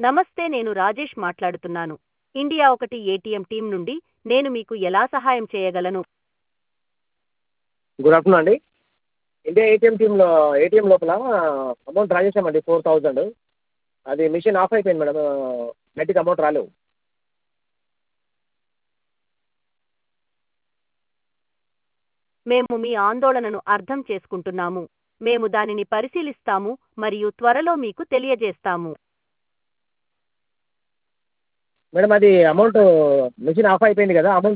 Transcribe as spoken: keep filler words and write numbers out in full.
నమస్తే, నేను రాజేష్ మాట్లాడుతున్నాను. ఇండియా ఒకటి ఏటీఎం టీం నుండి. నేను మీకు ఎలా సహాయం చేయగలను? గుడ్ ఆఫ్టర్నూన్ అండి. ఇండియా ఏటీఎం టీంలో ఏటీఎం లోపల అమౌంట్ డ్రా చేసామండి ఫోర్ థౌజండ్. అది మిషన్ ఆఫ్ అయిపోయింది మేడం. బయటికి అమౌంట్ రాలేవు. మేము మీ ఆందోళనను అర్థం చేసుకుంటున్నాము. మేము దానిని పరిశీలిస్తాము మరియు త్వరలో మీకు తెలియజేస్తాము. మేడం అది అమౌంట్ మిషన్ ఆఫ్ అయిపోయింది కదా, అమౌంట్